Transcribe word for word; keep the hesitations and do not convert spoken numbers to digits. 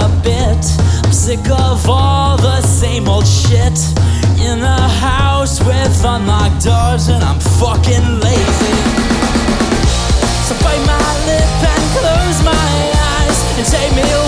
a bit. I'm sick of all the same old shit. In a house with unlocked doors, and I'm fucking lazy. So bite my lip and close my eyes and take me away.